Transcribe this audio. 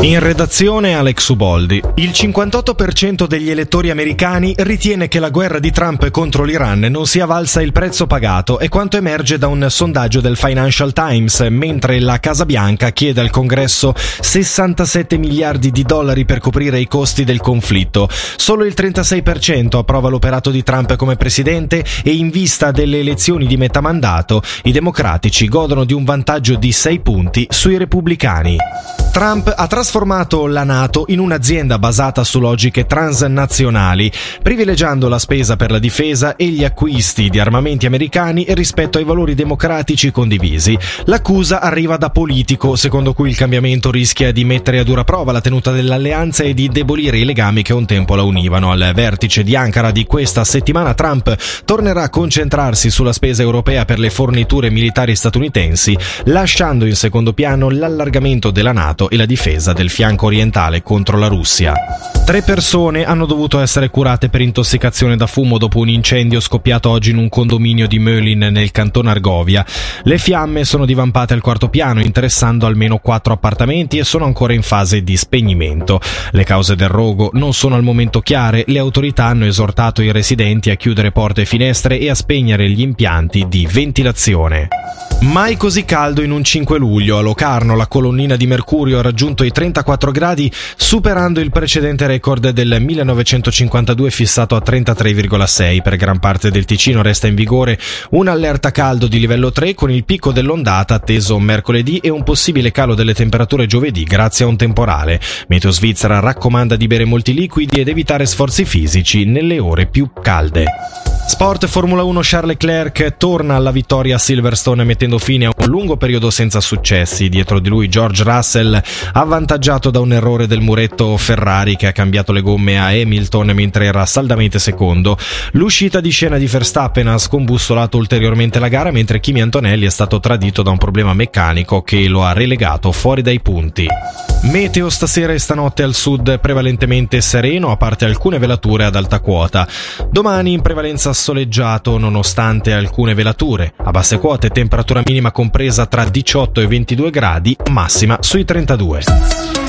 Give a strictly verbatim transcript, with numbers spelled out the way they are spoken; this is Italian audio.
In redazione Alex Uboldi. Il cinquantotto per cento degli elettori americani ritiene che la guerra di Trump contro l'Iran non sia valsa il prezzo pagato, è quanto emerge da un sondaggio del Financial Times, mentre la Casa Bianca chiede al Congresso sessantasette miliardi di dollari per coprire i costi del conflitto. Solo il trentasei per cento approva l'operato di Trump come presidente e in vista delle elezioni di metà mandato i democratici godono di un vantaggio di sei punti sui repubblicani. Trump ha trasformato la NATO in un'azienda basata su logiche transnazionali, privilegiando la spesa per la difesa e gli acquisti di armamenti americani rispetto ai valori democratici condivisi. L'accusa arriva da Politico, secondo cui il cambiamento rischia di mettere a dura prova la tenuta dell'alleanza e di indebolire i legami che un tempo la univano. Al vertice di Ankara di questa settimana Trump tornerà a concentrarsi sulla spesa europea per le forniture militari statunitensi, lasciando in secondo piano l'allargamento della NATO e la difesa del fianco orientale contro la Russia. Tre persone hanno dovuto essere curate per intossicazione da fumo dopo un incendio scoppiato oggi in un condominio di Möllin nel canton Argovia. Le fiamme sono divampate al quarto piano, interessando almeno quattro appartamenti e sono ancora in fase di spegnimento. Le cause del rogo non sono al momento chiare. Le autorità hanno esortato i residenti a chiudere porte e finestre e a spegnere gli impianti di ventilazione. Mai così caldo in un cinque luglio. A Locarno la colonnina di mercurio ha raggiunto i trentaquattro gradi, superando il precedente record del millenovecentocinquantadue fissato a trentatré virgola sei. Per gran parte del Ticino resta in vigore un'allerta caldo di livello tre, con il picco dell'ondata atteso mercoledì e un possibile calo delle temperature giovedì grazie a un temporale. Meteo Svizzera raccomanda di bere molti liquidi ed evitare sforzi fisici nelle ore più calde. Sport. Formula uno. Charles Leclerc torna alla vittoria a Silverstone mettendo fine a un lungo periodo senza successi. Dietro di lui George Russell, avvantaggiato da un errore del muretto Ferrari che ha cambiato le gomme a Hamilton mentre era saldamente secondo. L'uscita di scena di Verstappen ha scombussolato ulteriormente la gara, mentre Kimi Antonelli è stato tradito da un problema meccanico che lo ha relegato fuori dai punti. Meteo. Stasera e stanotte al sud prevalentemente sereno, a parte alcune velature ad alta quota. Domani in prevalenza soleggiato nonostante alcune velature. A basse quote temperatura minima compresa tra diciotto e ventidue gradi, massima sui trentadue.